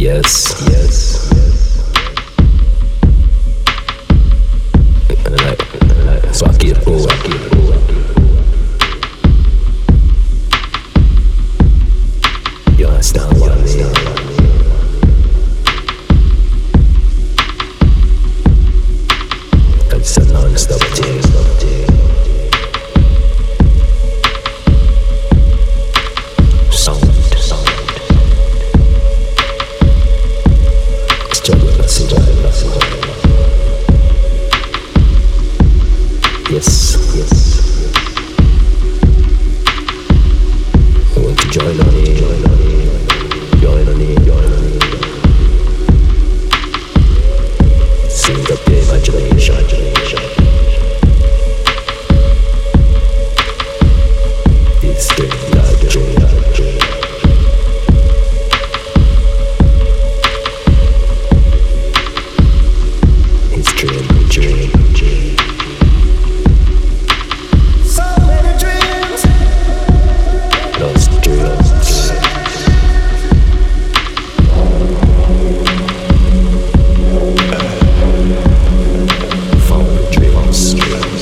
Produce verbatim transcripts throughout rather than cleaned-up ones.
Yes, yes. Swaki it på, swaki it på. You understand what I mean? It's a non-stop thing. Sound, sound. Struggle, let's enjoy it, let's enjoy it. Yes, yes. I want to join on it, join on it, join on it, join on it. Sing up the imagination, imagination. It's the like a dream, like a dream. It's dream, dream, dream. Lost dreams. Found dreams.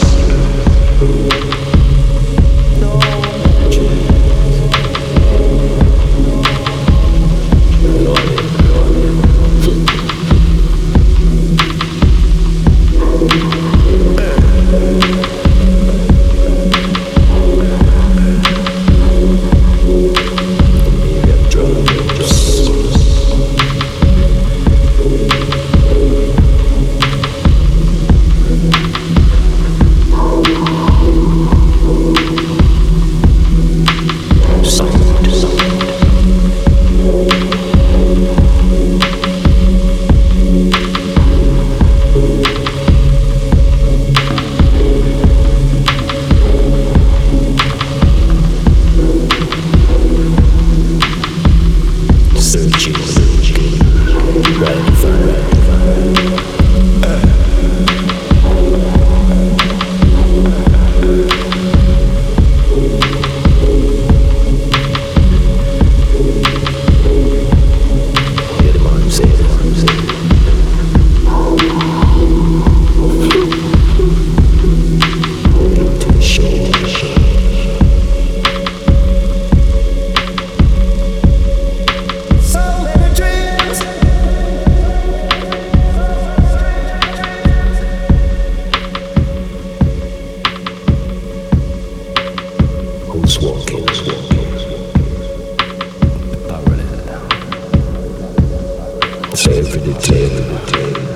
Searching, searching, right for right. Yeah, the man say, the man say. Into the show. Who's walking? Who's walking? Parallel. Say every detail, every detail.